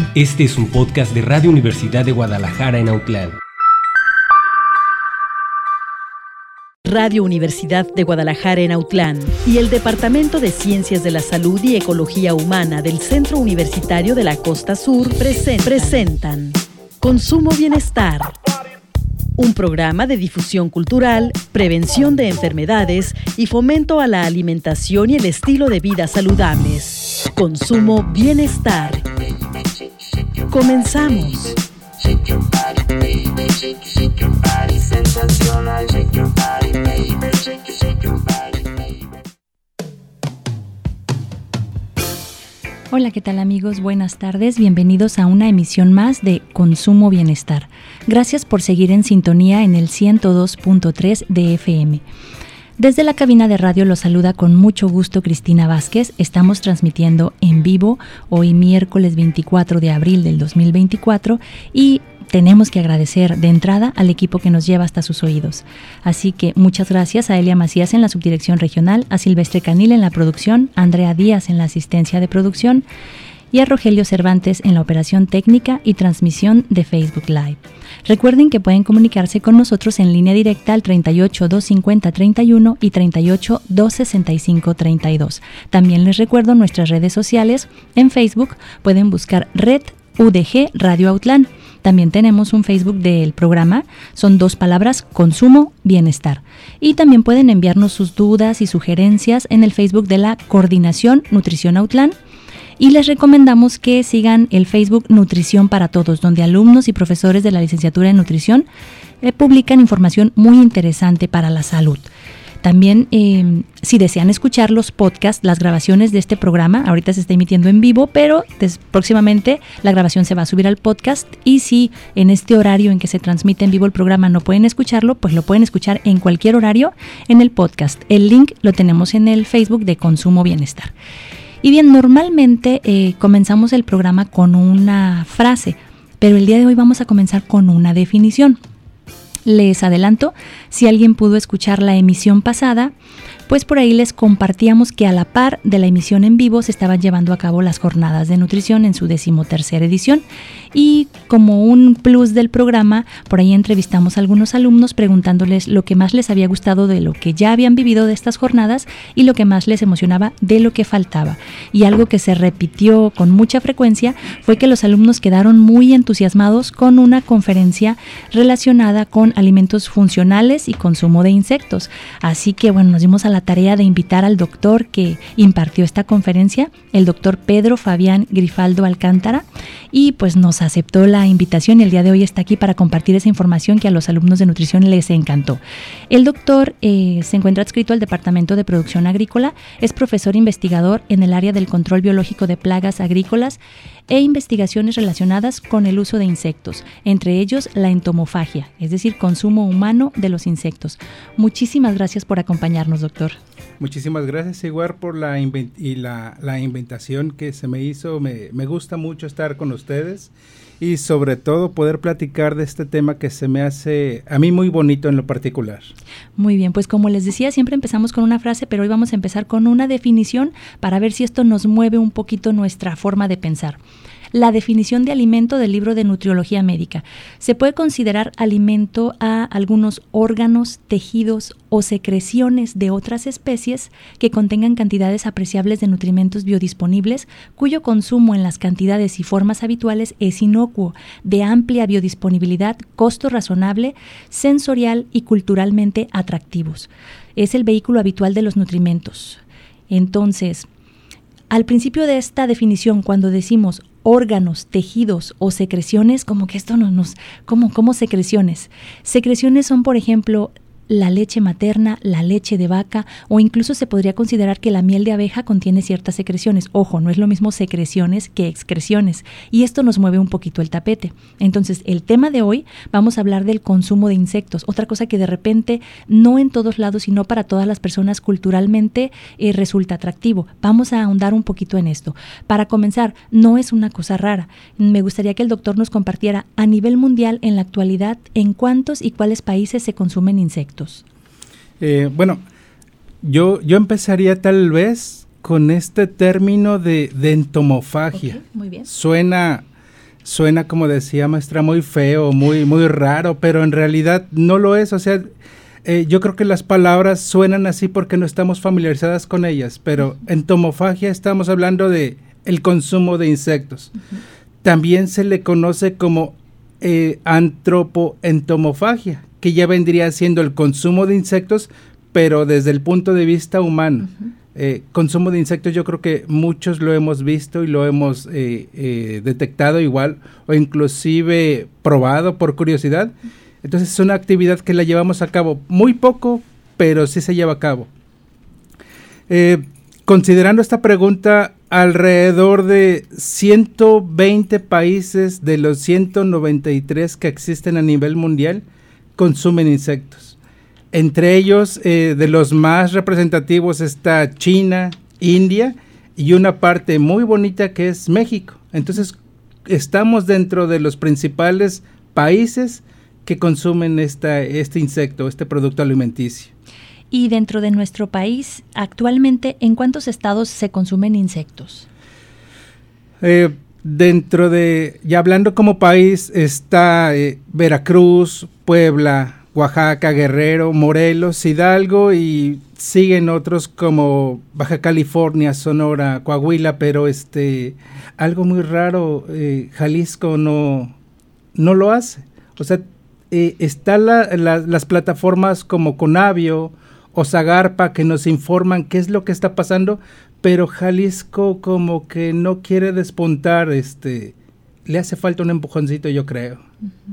Este es un podcast de Radio Universidad de Guadalajara en Autlán. Radio Universidad de Guadalajara en Autlán y el Departamento de Ciencias de la Salud y Ecología Humana del Centro Universitario de la Costa Sur presentan Consumo Bienestar, un programa de difusión cultural, prevención de enfermedades y fomento a la alimentación y el estilo de vida saludables. Consumo Bienestar. Comenzamos. Hola, ¿qué tal amigos? Buenas tardes, bienvenidos a una emisión más de Consumo Bienestar. Gracias por seguir en sintonía en el 102.3 de FM. Desde la cabina de radio los saluda con mucho gusto Cristina Vázquez. Estamos transmitiendo en vivo hoy miércoles 24 de abril del 2024 y tenemos que agradecer de entrada al equipo que nos lleva hasta sus oídos. Así que muchas gracias a Elia Macías en la subdirección regional, a Silvestre Canil en la producción, a Andrea Díaz en la asistencia de producción y a Rogelio Cervantes en la operación técnica y transmisión de Facebook Live. Recuerden que pueden comunicarse con nosotros en línea directa al 38 250 31 y 38 265 32. También les recuerdo nuestras redes sociales. En Facebook pueden buscar Red UDG Radio Autlán. También tenemos un Facebook del programa, son 2 palabras, Consumo Bienestar. Y también pueden enviarnos sus dudas y sugerencias en el Facebook de la Coordinación Nutrición Autlán. Y les recomendamos que sigan el Facebook Nutrición para Todos, donde alumnos y profesores de la licenciatura en nutrición publican información muy interesante para la salud. También, si desean escuchar los podcasts, las grabaciones de este programa, ahorita se está emitiendo en vivo, pero próximamente la grabación se va a subir al podcast. Y si en este horario en que se transmite en vivo el programa no pueden escucharlo, pues lo pueden escuchar en cualquier horario en el podcast. El link lo tenemos en el Facebook de Consumo Bienestar. Y bien, normalmente comenzamos el programa con una frase, pero el día de hoy vamos a comenzar con una definición. Les adelanto, si alguien pudo escuchar la emisión pasada, pues por ahí les compartíamos que a la par de la emisión en vivo se estaban llevando a cabo las jornadas de nutrición en su 13ª edición. Y como un plus del programa, por ahí entrevistamos a algunos alumnos preguntándoles lo que más les había gustado de lo que ya habían vivido de estas jornadas y lo que más les emocionaba de lo que faltaba. Y algo que se repitió con mucha frecuencia fue que los alumnos quedaron muy entusiasmados con una conferencia relacionada con alimentos funcionales y consumo de insectos. Así que bueno, nos dimos a la tarea de invitar al doctor que impartió esta conferencia, el doctor Pedro Fabián Grifaldo Alcántara, y pues nos aceptó la invitación y el día de hoy está aquí para compartir esa información que a los alumnos de nutrición les encantó. El doctor se encuentra adscrito al Departamento de Producción Agrícola, es profesor investigador en el área del control biológico de plagas agrícolas e investigaciones relacionadas con el uso de insectos, entre ellos la entomofagia, es decir, consumo humano de los insectos. Muchísimas gracias por acompañarnos, doctor. Muchísimas gracias, igual por la invitación que se me hizo. Me gusta mucho estar con ustedes y sobre todo poder platicar de este tema que se me hace a mí muy bonito en lo particular. Muy bien, pues como les decía, siempre empezamos con una frase, pero hoy vamos a empezar con una definición para ver si esto nos mueve un poquito nuestra forma de pensar. La definición de alimento del libro de Nutriología Médica. Se puede considerar alimento a algunos órganos, tejidos o secreciones de otras especies que contengan cantidades apreciables de nutrimentos biodisponibles, cuyo consumo en las cantidades y formas habituales es inocuo, de amplia biodisponibilidad, costo razonable, sensorial y culturalmente atractivos. Es el vehículo habitual de los nutrimentos. Entonces, al principio de esta definición, cuando decimos órganos, tejidos o secreciones, como que esto ¿cómo secreciones? Secreciones son, por ejemplo, la leche materna, la leche de vaca, o incluso se podría considerar que la miel de abeja contiene ciertas secreciones. Ojo, no es lo mismo secreciones que excreciones, y esto nos mueve un poquito el tapete. Entonces, el tema de hoy, vamos a hablar del consumo de insectos, otra cosa que de repente, no en todos lados, sino para todas las personas culturalmente resulta atractivo. Vamos a ahondar un poquito en esto. Para comenzar, no es una cosa rara. Me gustaría que el doctor nos compartiera a nivel mundial, en la actualidad, en cuántos y cuáles países se consumen insectos. Bueno, yo empezaría tal vez con este término de entomofagia. Okay, muy bien. Suena suena, como decía maestra, muy feo, muy raro, pero en realidad no lo es. O sea, yo creo que las palabras suenan así porque no estamos familiarizadas con ellas, pero entomofagia estamos hablando de el consumo de insectos. También se le conoce como antropoentomofagia, que ya vendría siendo el consumo de insectos, pero desde el punto de vista humano. Consumo de insectos, yo creo que muchos lo hemos visto y lo hemos detectado igual, o inclusive probado por curiosidad. Entonces es una actividad que la llevamos a cabo muy poco, pero sí se lleva a cabo. Considerando esta pregunta, alrededor de 120 países de los 193 que existen a nivel mundial consumen insectos. Entre ellos, de los más representativos está China, India y una parte muy bonita que es México. Entonces, estamos dentro de los principales países que consumen este insecto, este producto alimenticio. Y dentro de nuestro país, actualmente, ¿en cuántos estados se consumen insectos? Dentro de, ya hablando como país, está Veracruz, Puebla, Oaxaca, Guerrero, Morelos, Hidalgo, y siguen otros como Baja California, Sonora, Coahuila, pero algo muy raro, Jalisco no lo hace. O sea, están las plataformas como Conavio o Zagarpa que nos informan qué es lo que está pasando, pero Jalisco como que no quiere despuntar, le hace falta un empujoncito, yo creo.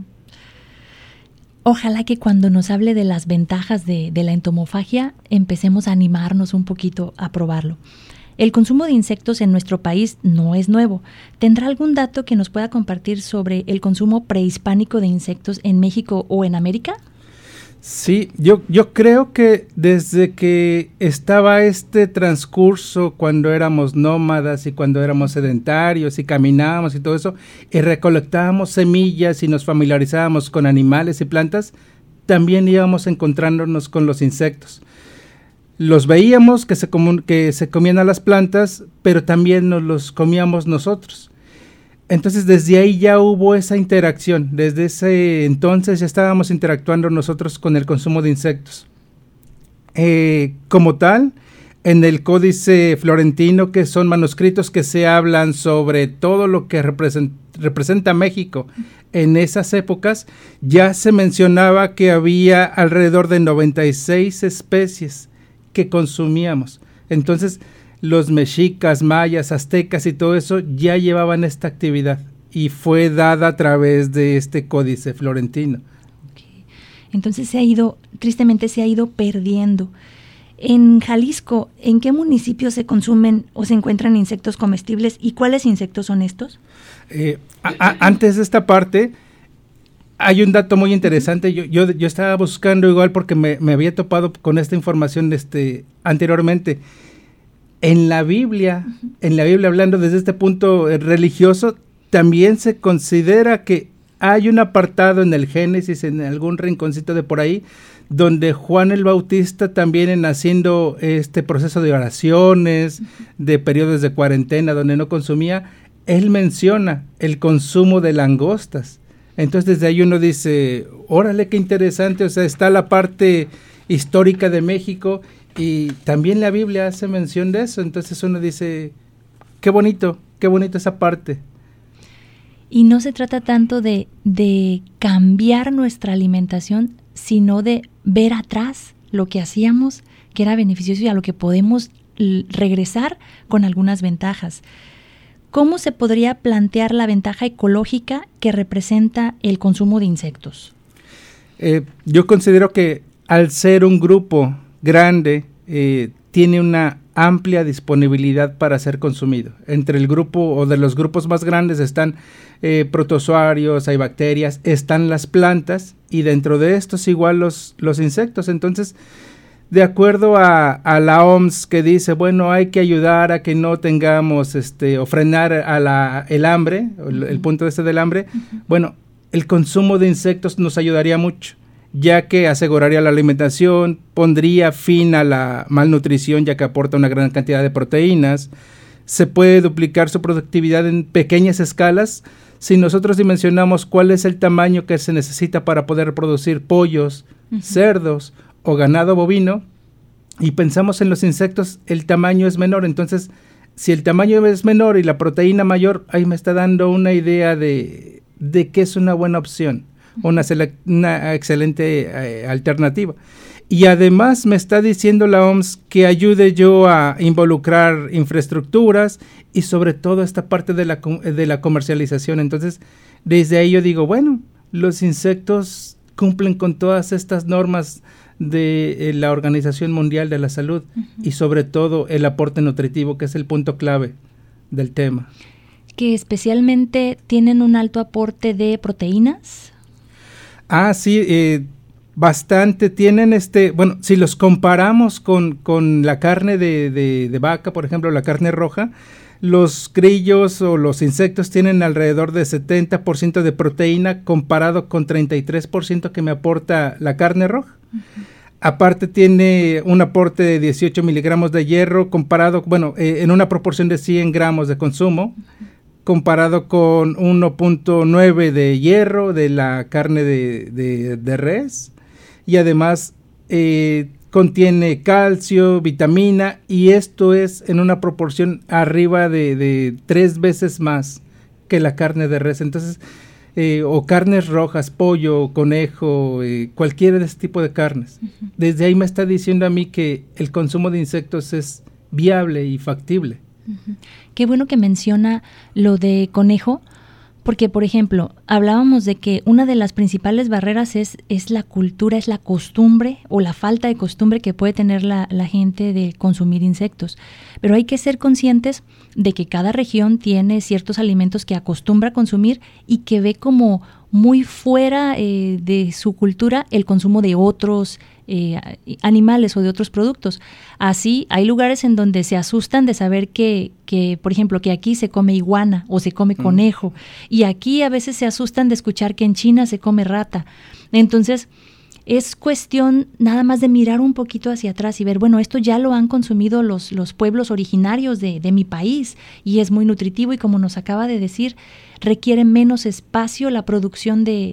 Ojalá que cuando nos hable de las ventajas de la entomofagia empecemos a animarnos un poquito a probarlo. El consumo de insectos en nuestro país no es nuevo. ¿Tendrá algún dato que nos pueda compartir sobre el consumo prehispánico de insectos en México o en América? Sí, yo creo que desde que estaba este transcurso cuando éramos nómadas y cuando éramos sedentarios y caminábamos y todo eso, y recolectábamos semillas y nos familiarizábamos con animales y plantas, también íbamos encontrándonos con los insectos. Los veíamos que se comían a las plantas, pero también nos los comíamos nosotros. Entonces desde ahí ya hubo esa interacción, desde ese entonces ya estábamos interactuando nosotros con el consumo de insectos. Como tal, en el Códice Florentino, que son manuscritos que se hablan sobre todo lo que representa México en esas épocas, ya se mencionaba que había alrededor de 96 especies que consumíamos. Entonces, los mexicas, mayas, aztecas y todo eso ya llevaban esta actividad y fue dada a través de este Códice Florentino. Okay. Entonces tristemente se ha ido perdiendo. En Jalisco, ¿en qué municipios se consumen o se encuentran insectos comestibles y cuáles insectos son estos? Antes de esta parte, hay un dato muy interesante. Yo estaba buscando igual porque me había topado con esta información anteriormente. En la Biblia, hablando desde este punto religioso, también se considera que hay un apartado en el Génesis, en algún rinconcito de por ahí, donde Juan el Bautista también haciendo este proceso de oraciones, de periodos de cuarentena donde no consumía, él menciona el consumo de langostas. Entonces desde ahí uno dice, órale, qué interesante, o sea, está la parte histórica de México y también la Biblia hace mención de eso, entonces uno dice, qué bonito esa parte. Y no se trata tanto de cambiar nuestra alimentación, sino de ver atrás lo que hacíamos, que era beneficioso y a lo que podemos regresar con algunas ventajas. ¿Cómo se podría plantear la ventaja ecológica que representa el consumo de insectos? Yo considero que al ser un grupo grande, tiene una amplia disponibilidad para ser consumido. Entre el grupo o de los grupos más grandes están protozoarios, hay bacterias, están las plantas y dentro de estos igual los insectos. Entonces, de acuerdo a la OMS que dice, bueno, hay que ayudar a que no tengamos o frenar el hambre, el punto del hambre, bueno, el consumo de insectos nos ayudaría mucho, ya que aseguraría la alimentación, pondría fin a la malnutrición, ya que aporta una gran cantidad de proteínas, se puede duplicar su productividad en pequeñas escalas si nosotros dimensionamos cuál es el tamaño que se necesita para poder producir pollos, cerdos o ganado bovino, y pensamos en los insectos, el tamaño es menor. Entonces, si el tamaño es menor y la proteína mayor, ahí me está dando una idea de que es una buena opción, una excelente alternativa. Y además me está diciendo la OMS que ayude yo a involucrar infraestructuras y sobre todo esta parte de la comercialización. Entonces, desde ahí yo digo, bueno, los insectos cumplen con todas estas normas de la Organización Mundial de la Salud y sobre todo el aporte nutritivo, que es el punto clave del tema. Que especialmente tienen un alto aporte de proteínas. Sí, bastante. Tienen bueno, si los comparamos con la carne de vaca, por ejemplo, la carne roja, los grillos o los insectos tienen alrededor de 70% de proteína comparado con 33% que me aporta la carne roja. Aparte tiene un aporte de 18 miligramos de hierro comparado, en una proporción de 100 gramos de consumo, comparado con 1.9 de hierro de la carne de res, y además contiene calcio, vitamina, y esto es en una proporción arriba de 3 veces más que la carne de res. Entonces, o carnes rojas, pollo, conejo, cualquiera de ese tipo de carnes. Desde ahí me está diciendo a mí que el consumo de insectos es viable y factible. Qué bueno que menciona lo de conejo, porque, por ejemplo, hablábamos de que una de las principales barreras es la cultura, es la costumbre o la falta de costumbre que puede tener la gente de consumir insectos. Pero hay que ser conscientes de que cada región tiene ciertos alimentos que acostumbra a consumir y que ve como muy fuera de su cultura el consumo de otros animales o de otros productos. Así, hay lugares en donde se asustan de saber que, por ejemplo, que aquí se come iguana o se come conejo, y aquí a veces se asustan de escuchar que en China se come rata. Entonces, es cuestión nada más de mirar un poquito hacia atrás y ver, bueno, esto ya lo han consumido los pueblos originarios de mi país y es muy nutritivo, y como nos acaba de decir, requiere menos espacio la producción de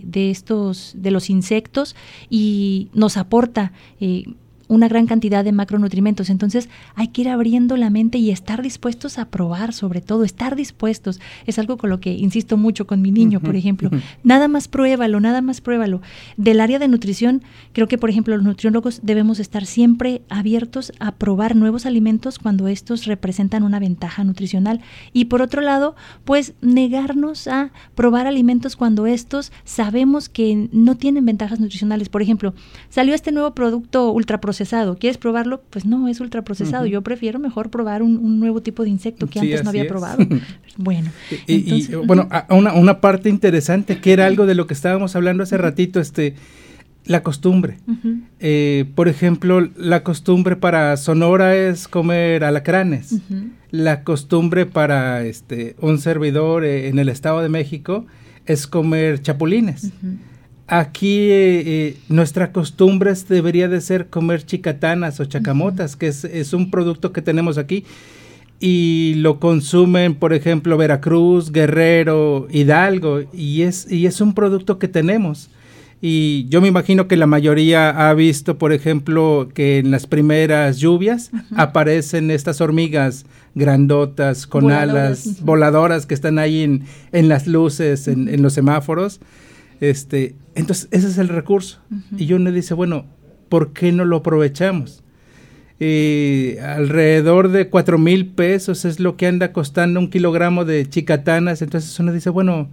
los insectos y nos aporta una gran cantidad de macronutrientes. Entonces hay que ir abriendo la mente y estar dispuestos a probar, sobre todo estar dispuestos. Es algo con lo que insisto mucho con mi niño, por ejemplo. Nada más pruébalo. Del área de nutrición, creo que, por ejemplo, los nutriólogos debemos estar siempre abiertos a probar nuevos alimentos cuando estos representan una ventaja nutricional. Y por otro lado, pues negarnos a probar alimentos cuando estos sabemos que no tienen ventajas nutricionales. Por ejemplo, salió este nuevo producto ultraprocesado. ¿Quieres probarlo? Pues no, es ultraprocesado. Yo prefiero mejor probar un nuevo tipo de insecto que antes no había probado. Bueno. Una parte interesante que era algo de lo que estábamos hablando hace ratito, la costumbre. Por ejemplo, la costumbre para Sonora es comer alacranes. La costumbre para un servidor en el Estado de México es comer chapulines. Aquí nuestra costumbre debería de ser comer chicatanas o chacamotas, que es un producto que tenemos aquí y lo consumen, por ejemplo, Veracruz, Guerrero, Hidalgo, y es un producto que tenemos. Y yo me imagino que la mayoría ha visto, por ejemplo, que en las primeras lluvias aparecen estas hormigas grandotas con alas voladoras que están ahí en las luces, en los semáforos. Entonces ese es el recurso. Y uno dice, bueno, ¿por qué no lo aprovechamos? Alrededor de 4,000 pesos es lo que anda costando 1 kilogramo de chicatanas. Entonces uno dice, bueno,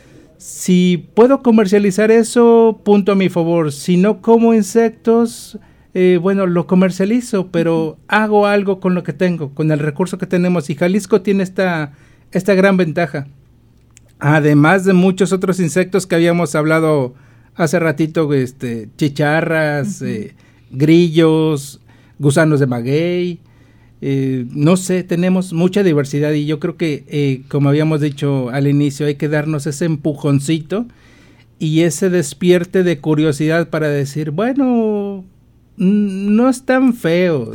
si puedo comercializar eso, punto a mi favor. Si no como insectos, lo comercializo, pero hago algo con lo que tengo, con el recurso que tenemos. Y Jalisco tiene esta gran ventaja. Además de muchos otros insectos que habíamos hablado hace ratito, chicharras, grillos, gusanos de maguey, no sé, tenemos mucha diversidad, y yo creo que, como habíamos dicho al inicio, hay que darnos ese empujoncito y ese despierte de curiosidad para decir, bueno, no están feos.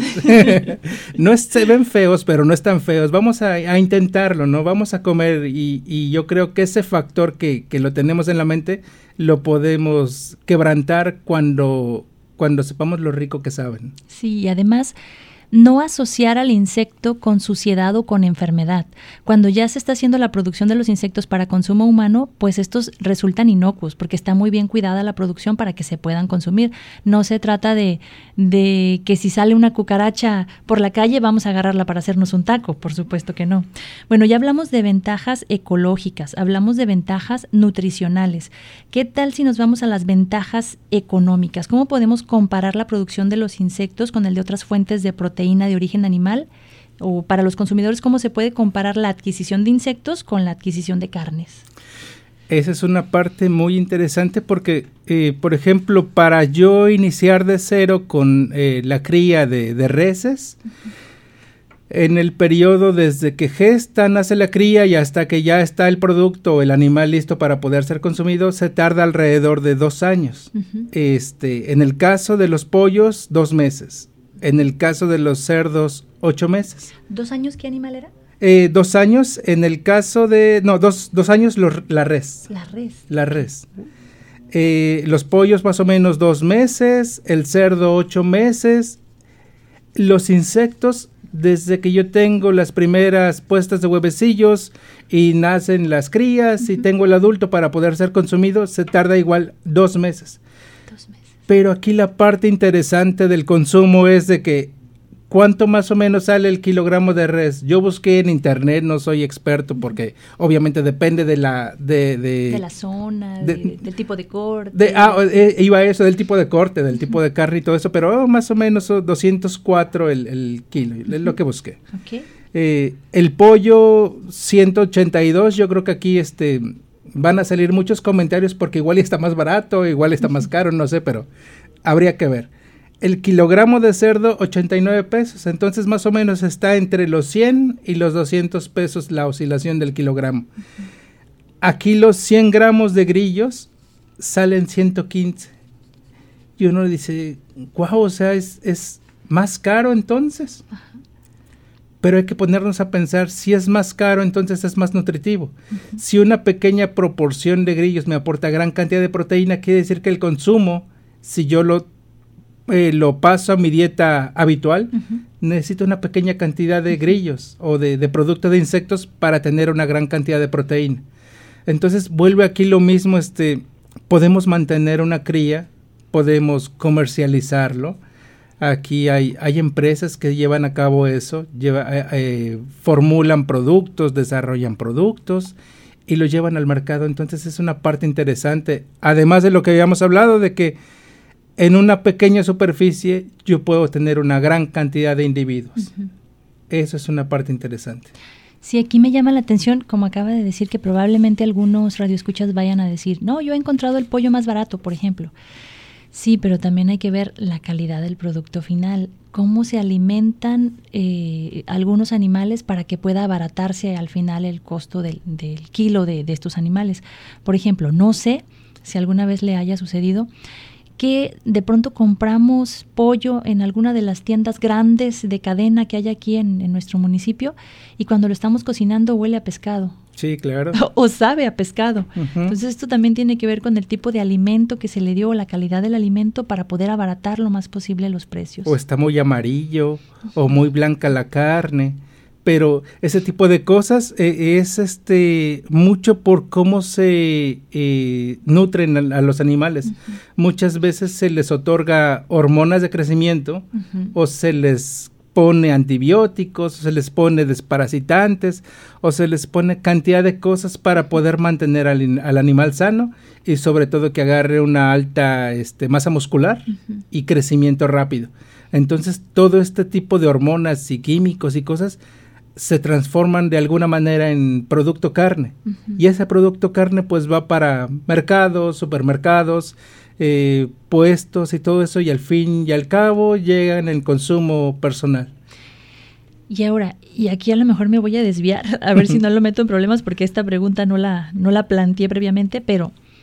Se ven feos, pero no están feos. Vamos a intentarlo, ¿no? Vamos a comer y yo creo que ese factor que lo tenemos en la mente lo podemos quebrantar cuando sepamos lo rico que saben. Sí, y además no asociar al insecto con suciedad o con enfermedad. Cuando ya se está haciendo la producción de los insectos para consumo humano, pues estos resultan inocuos porque está muy bien cuidada la producción para que se puedan consumir. No se trata de que si sale una cucaracha por la calle vamos a agarrarla para hacernos un taco, por supuesto que no. Bueno, ya hablamos de ventajas ecológicas, hablamos de ventajas nutricionales. ¿Qué tal si nos vamos a las ventajas económicas? ¿Cómo podemos comparar la producción de los insectos con el de otras fuentes de proteína de origen animal? O para los consumidores, ¿cómo se puede comparar la adquisición de insectos con la adquisición de carnes? Esa es una parte muy interesante porque, por ejemplo, para yo iniciar de cero con la cría de reses, en el periodo desde que gestan, nace la cría y hasta que ya está el producto o el animal listo para poder ser consumido, se tarda alrededor de 2 años. Uh-huh. En el caso de los pollos, 2 meses. En el caso de los cerdos, 8 meses. ¿2 años qué animal era? 2 años, en el caso de... No, 2 años la res. La res. Los pollos más o menos 2 meses, el cerdo 8 meses. Los insectos, desde que yo tengo las primeras puestas de huevecillos y nacen las crías, uh-huh, y tengo el adulto para poder ser consumido, se tarda igual 2 meses. 2 meses. Pero aquí la parte interesante del consumo es de que ¿cuánto más o menos sale el kilogramo de res? Yo busqué en internet, no soy experto porque obviamente depende de la zona, del tipo de corte. Iba a eso, del tipo de corte, del tipo de carne y todo eso, pero más o menos 204 el kilo, es lo que busqué. Okay. El pollo 182, yo creo que aquí van a salir muchos comentarios porque igual está más barato, igual está más caro, no sé, pero habría que ver. El kilogramo de cerdo, 89 pesos, entonces más o menos está entre los 100 y los 200 pesos la oscilación del kilogramo. Uh-huh. Aquí los 100 gramos de grillos salen 115. Y uno dice, guau, o sea, es más caro entonces. Uh-huh. Pero hay que ponernos a pensar, si es más caro, entonces es más nutritivo. Uh-huh. Si una pequeña proporción de grillos me aporta gran cantidad de proteína, quiere decir que el consumo, si yo lo paso a mi dieta habitual, uh-huh, necesito una pequeña cantidad de grillos o de producto de insectos para tener una gran cantidad de proteína. Entonces vuelve aquí lo mismo, podemos mantener una cría, podemos comercializarlo. Aquí hay empresas que llevan a cabo eso, formulan productos, desarrollan productos y los llevan al mercado. Entonces es una parte interesante, además de lo que habíamos hablado de que en una pequeña superficie yo puedo tener una gran cantidad de individuos. Uh-huh. Eso es una parte interesante. Sí, aquí me llama la atención, como acaba de decir, que probablemente algunos radioescuchas vayan a decir, no, yo he encontrado el pollo más barato, por ejemplo. Sí, pero también hay que ver la calidad del producto final, cómo se alimentan algunos animales para que pueda abaratarse al final el costo del kilo de estos animales. Por ejemplo, no sé si alguna vez le haya sucedido que de pronto compramos pollo en alguna de las tiendas grandes de cadena que hay aquí en nuestro municipio y cuando lo estamos cocinando huele a pescado. Sí, claro. O sabe a pescado. Uh-huh. Entonces esto también tiene que ver con el tipo de alimento que se le dio o la calidad del alimento para poder abaratar lo más posible los precios. O está muy amarillo, uh-huh, o muy blanca la carne. Pero ese tipo de cosas es mucho por cómo se nutren a los animales. Uh-huh. Muchas veces se les otorga hormonas de crecimiento, uh-huh, o se les pone antibióticos, o se les pone desparasitantes, o se les pone cantidad de cosas para poder mantener al animal sano y sobre todo que agarre una alta masa muscular, uh-huh, y crecimiento rápido. Entonces todo este tipo de hormonas y químicos y cosas se transforman de alguna manera en producto carne. Uh-huh. Y ese producto carne pues va para mercados, supermercados, puestos y todo eso, y al fin y al cabo llega en el consumo personal. Y ahora, y aquí a lo mejor me voy a desviar, a ver si no lo meto en problemas porque esta pregunta no la planteé previamente, pero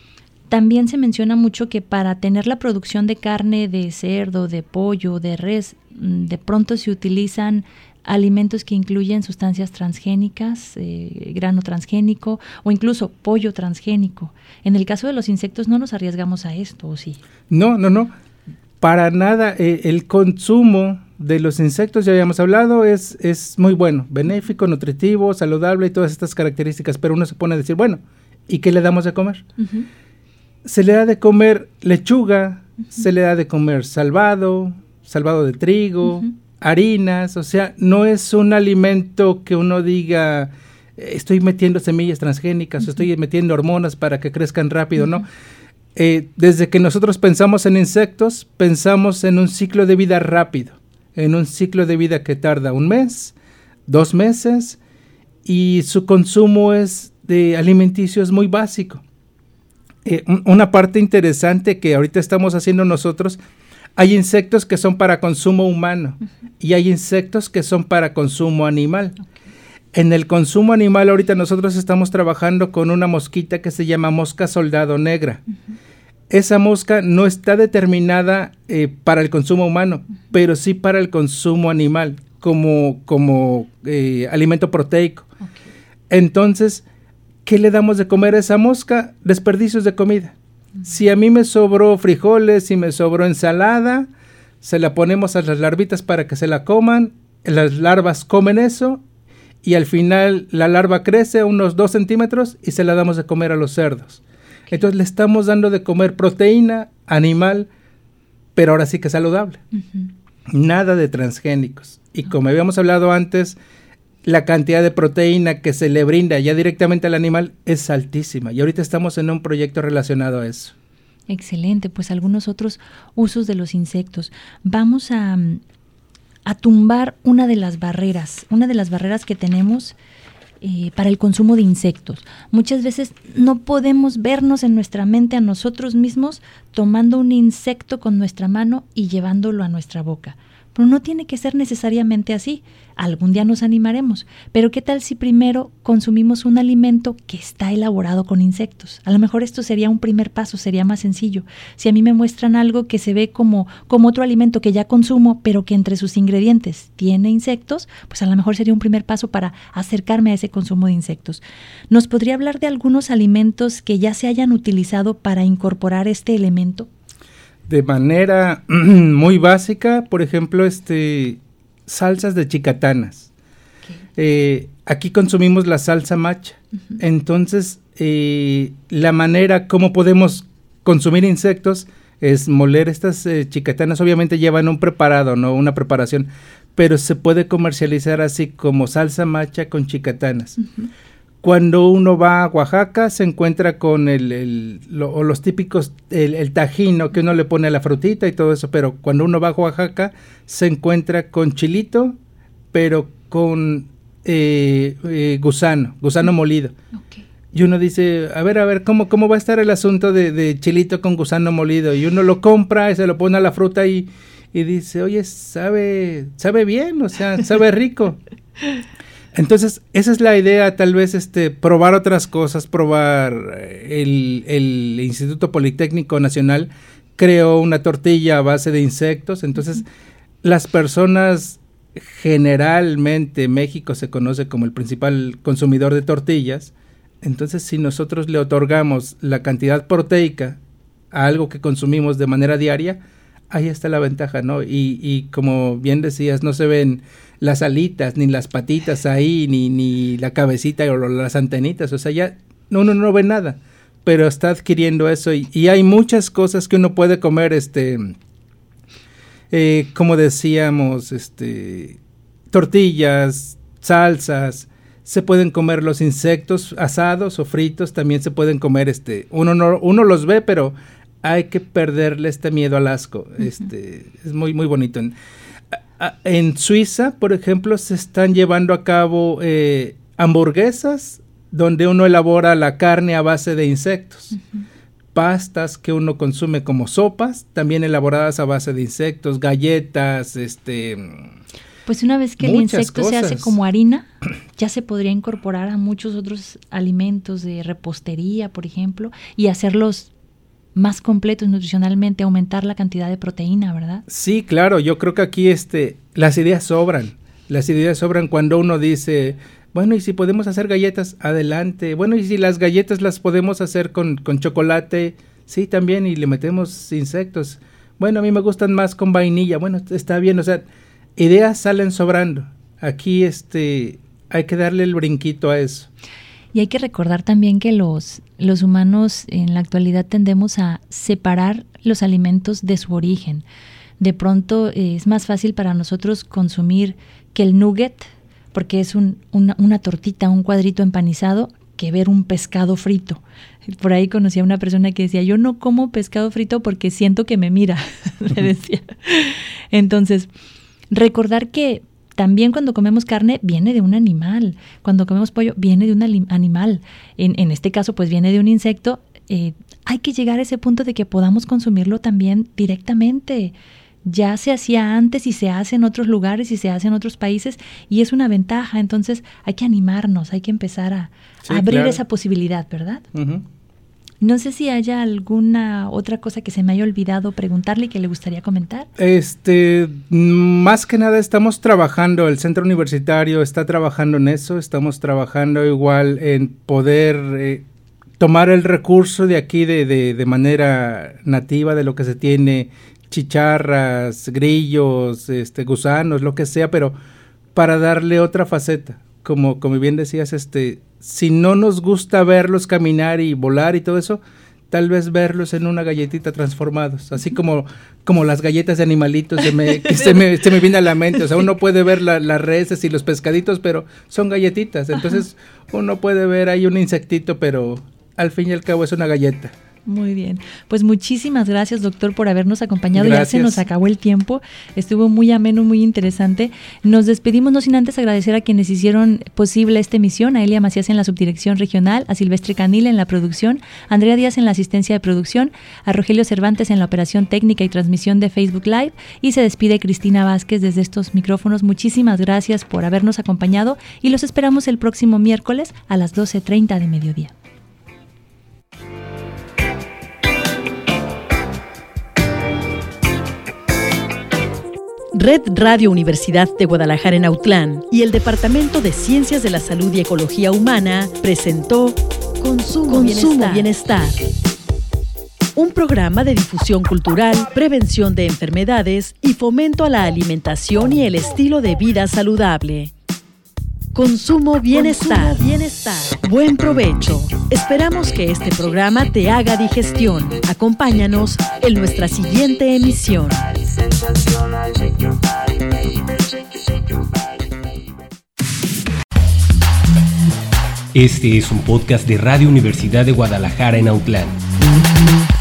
También se menciona mucho que para tener la producción de carne de cerdo, de pollo, de res, de pronto se utilizan alimentos que incluyen sustancias transgénicas, grano transgénico o incluso pollo transgénico. En el caso de los insectos no nos arriesgamos a esto, ¿o sí? No, para nada. El consumo de los insectos, ya habíamos hablado, es muy bueno, benéfico, nutritivo, saludable y todas estas características, pero uno se pone a decir, bueno, ¿y qué le damos de comer? Uh-huh. Se le da de comer lechuga, uh-huh. Se le da de comer salvado de trigo, uh-huh. Harinas, o sea, no es un alimento que uno diga, estoy metiendo semillas transgénicas, uh-huh. Estoy metiendo hormonas para que crezcan rápido, uh-huh. No. Desde que nosotros pensamos en insectos, pensamos en un ciclo de vida rápido, en un ciclo de vida que tarda 1 mes, 2 meses, y su consumo es de alimenticios muy básico. Una parte interesante que ahorita estamos haciendo nosotros, hay insectos que son para consumo humano, uh-huh. Y hay insectos que son para consumo animal. Okay. En el consumo animal ahorita nosotros estamos trabajando con una mosquita que se llama mosca soldado negra. Uh-huh. Esa mosca no está determinada para el consumo humano, uh-huh. Pero sí para el consumo animal, como alimento proteico. Okay. Entonces, ¿qué le damos de comer a esa mosca? Desperdicios de comida. Uh-huh. Si a mí me sobró frijoles, si me sobró ensalada, se la ponemos a las larvitas para que se la coman, las larvas comen eso, y al final la larva crece unos 2 centímetros y se la damos de comer a los cerdos. Okay. Entonces le estamos dando de comer proteína animal, pero ahora sí que saludable. Uh-huh. Nada de transgénicos. Y como habíamos hablado antes, la cantidad de proteína que se le brinda ya directamente al animal es altísima. Y ahorita estamos en un proyecto relacionado a eso. Excelente, pues algunos otros usos de los insectos. Vamos a tumbar una de las barreras que tenemos para el consumo de insectos. Muchas veces no podemos vernos en nuestra mente a nosotros mismos tomando un insecto con nuestra mano y llevándolo a nuestra boca. Pero no tiene que ser necesariamente así. Algún día nos animaremos. Pero ¿qué tal si primero consumimos un alimento que está elaborado con insectos? A lo mejor esto sería un primer paso, sería más sencillo. Si a mí me muestran algo que se ve como otro alimento que ya consumo, pero que entre sus ingredientes tiene insectos, pues a lo mejor sería un primer paso para acercarme a ese consumo de insectos. ¿Nos podría hablar de algunos alimentos que ya se hayan utilizado para incorporar este elemento? De manera muy básica, por ejemplo, salsas de chicatanas. Okay. Aquí consumimos la salsa macha. Uh-huh. Entonces, la manera como podemos consumir insectos es moler estas chicatanas. Obviamente llevan un preparado, no una preparación, pero se puede comercializar así como salsa macha con chicatanas. Uh-huh. Cuando uno va a Oaxaca se encuentra con los típicos, el tajino que uno le pone a la frutita y todo eso, pero cuando uno va a Oaxaca se encuentra con chilito, pero con gusano molido. Okay. Y uno dice, a ver, ¿cómo va a estar el asunto de chilito con gusano molido? Y uno lo compra y se lo pone a la fruta y dice, oye, sabe bien, o sea, sabe rico. Entonces, esa es la idea, tal vez probar otras cosas, probar el Instituto Politécnico Nacional creó una tortilla a base de insectos, entonces las personas, generalmente México se conoce como el principal consumidor de tortillas, entonces si nosotros le otorgamos la cantidad proteica a algo que consumimos de manera diaria, ahí está la ventaja, ¿no? Y como bien decías, no se ven las alitas, ni las patitas ahí, ni la cabecita o las antenitas, o sea, ya uno no ve nada, pero está adquiriendo eso y hay muchas cosas que uno puede comer, como decíamos, tortillas, salsas, se pueden comer los insectos asados o fritos, también se pueden comer, uno los ve, pero hay que perderle miedo al asco. Uh-huh. Es muy, muy bonito. En Suiza, por ejemplo, se están llevando a cabo hamburguesas donde uno elabora la carne a base de insectos. Uh-huh. Pastas que uno consume como sopas, también elaboradas a base de insectos, galletas, Pues una vez que el insecto se hace como harina, ya se podría incorporar a muchos otros alimentos de repostería, por ejemplo, y hacerlos más completos nutricionalmente, aumentar la cantidad de proteína, ¿verdad? Sí, claro, yo creo que aquí las ideas sobran cuando uno dice, bueno, y si podemos hacer galletas, adelante, bueno, y si las galletas las podemos hacer con chocolate, sí, también, y le metemos insectos, bueno, a mí me gustan más con vainilla, bueno, está bien, o sea, ideas salen sobrando, aquí hay que darle el brinquito a eso. Y hay que recordar también que los humanos en la actualidad tendemos a separar los alimentos de su origen. De pronto es más fácil para nosotros consumir que el nugget, porque es una tortita, un cuadrito empanizado, que ver un pescado frito. Por ahí conocí a una persona que decía, yo no como pescado frito porque siento que me mira, le decía. Entonces, recordar que también cuando comemos carne viene de un animal, cuando comemos pollo viene de un animal, en este caso pues viene de un insecto. Hay que llegar a ese punto de que podamos consumirlo también directamente. Ya se hacía antes y se hace en otros lugares y se hace en otros países y es una ventaja, entonces hay que animarnos, hay que empezar a abrir esa posibilidad, ¿verdad? Uh-huh. No sé si haya alguna otra cosa que se me haya olvidado preguntarle y que le gustaría comentar. Más que nada estamos trabajando, el centro universitario está trabajando en eso, estamos trabajando igual en poder tomar el recurso de aquí de manera nativa de lo que se tiene, chicharras, grillos, gusanos, lo que sea, pero para darle otra faceta, como bien decías, si no nos gusta verlos caminar y volar y todo eso, tal vez verlos en una galletita transformados, así como las galletas de animalitos se me viene a la mente, o sea, uno puede ver las reses y los pescaditos, pero son galletitas, entonces uno puede ver ahí un insectito, pero al fin y al cabo es una galleta. Muy bien, pues muchísimas gracias, doctor, por habernos acompañado. Gracias. Ya se nos acabó el tiempo, estuvo muy ameno, muy interesante. Nos despedimos no sin antes agradecer a quienes hicieron posible esta emisión, a Elia Macías en la subdirección regional, a Silvestre Canil en la producción, a Andrea Díaz en la asistencia de producción, a Rogelio Cervantes en la operación técnica y transmisión de Facebook Live, y se despide Cristina Vázquez desde estos micrófonos. Muchísimas gracias por habernos acompañado y los esperamos el próximo miércoles a las 12:30 de mediodía. Red Radio Universidad de Guadalajara en Autlán y el Departamento de Ciencias de la Salud y Ecología Humana presentó Consumo Bienestar. Un programa de difusión cultural, prevención de enfermedades y fomento a la alimentación y el estilo de vida saludable. Consumo Bienestar. Buen provecho. Esperamos que este programa te haga digestión. Acompáñanos en nuestra siguiente emisión. Este es un podcast de Radio Universidad de Guadalajara en Autlán.